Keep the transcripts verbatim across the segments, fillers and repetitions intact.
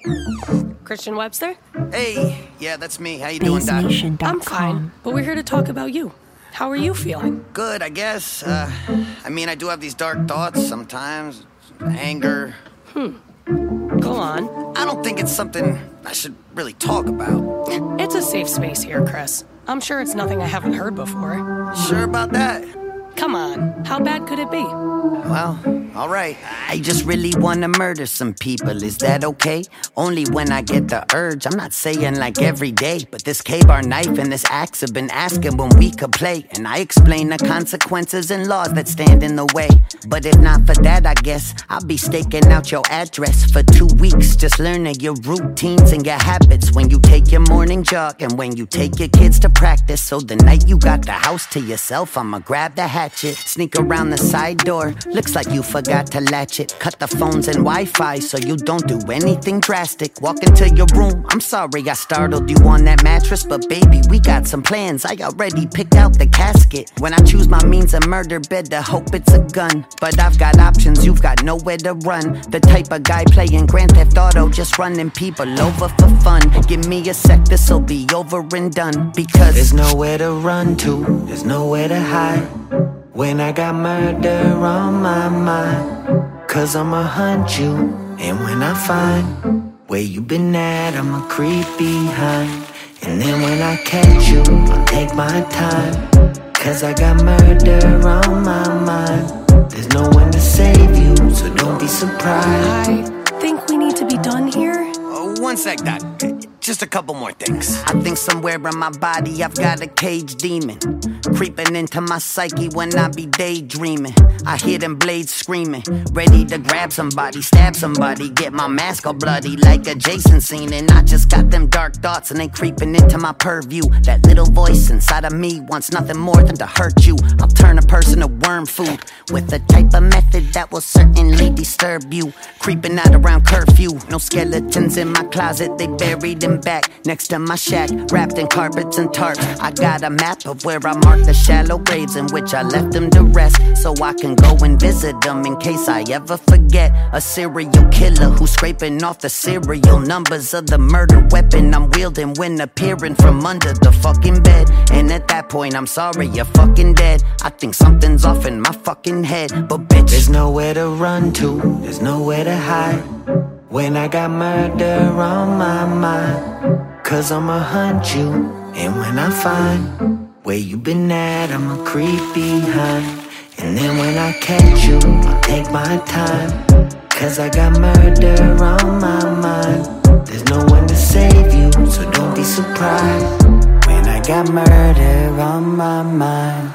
Christian Webster? Hey, yeah, that's me. How you doing, Doc? I'm fine, but we're here to talk about you. How are you feeling? Good, I guess. Uh, I mean, I do have these dark thoughts sometimes. Anger. Hmm. Go on. I don't think it's something I should really talk about. It's a safe space here, Chris. I'm sure it's nothing I haven't heard before. Sure about that? Come on, how bad could it be? Well, all right. I just really want to murder some people. Is that okay? Only when I get the urge. I'm not saying like every day, but this K-bar knife and this axe have been asking when we could play. And I explain the consequences and laws that stand in the way. But if not for that, I guess I'll be staking out your address for two weeks. Just learning your routines and your habits. When you take your morning jog and when you take your kids to practice. So the night you got the house to yourself, I'ma grab the hatchet, sneak around the side door. Looks like you forgot to latch it. Cut the phones and Wi-Fi so you don't do anything drastic. Walk into your room, I'm sorry I startled you on that mattress, but baby, we got some plans. I already picked out the casket. When I choose my means of murder, better hope it's a gun. But I've got options, you've got nowhere to run. The type of guy playing Grand Theft Auto, just running people over for fun. Give me a sec, this'll be over and done. Because there's nowhere to run to, there's nowhere to hide when I got murder on my mind. Cause I'ma hunt you, and when I find where you been at, I'ma creep behind. And then when I catch you, I'll take my time. Cause I got murder on my mind. There's no one to save you, so don't be surprised. I think we need to be done here. Oh, one sec, Doc. Just a couple more things. I think somewhere in my body I've got a cage demon creeping into my psyche when I be daydreaming. I hear them blades screaming, ready to grab somebody, stab somebody, get my mask all bloody like a Jason scene. And I just got them dark thoughts and they creeping into my purview. That little voice inside of me wants nothing more than to hurt you. I'll turn a person to worm food with a type of method that will certainly disturb you. Creeping out around curfew, no skeletons in my closet, they buried in back next to my shack, wrapped in carpets and tarps. I got a map of where I marked the shallow graves in which I left them to rest, so I can go and visit them in case I ever forget. A serial killer who's scraping off the serial numbers of the murder weapon I'm wielding when appearing from under the fucking bed. And at that point, I'm sorry, you're fucking dead. I think something's off in my fucking head, but bitch, there's nowhere to run to, there's nowhere to hide when I got murder on my mind. Cause I'ma hunt you, and when I find where you been at, I'ma creep behind. And then when I catch you, I'll take my time. Cause I got murder on my mind. There's no one to save you, so don't be surprised when I got murder on my mind.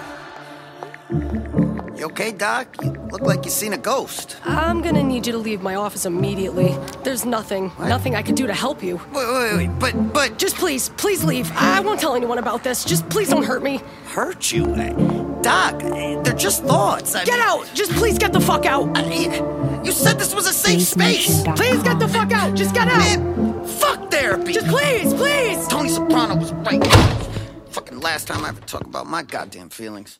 You okay, Doc? You look like you seen a ghost. I'm gonna need you to leave my office immediately. There's nothing, what? nothing I can do to help you. Wait, wait, wait, but, but... Just please, please leave. I won't tell anyone about this. Just please don't hurt me. Hurt you? Doc, they're just thoughts. I get mean, out! Just please get the fuck out! I mean, you said this was a safe space. Please get the fuck out! Just get out! Man, fuck therapy! Just please, please! Tony Soprano was right. Fucking last time I ever talk about my goddamn feelings.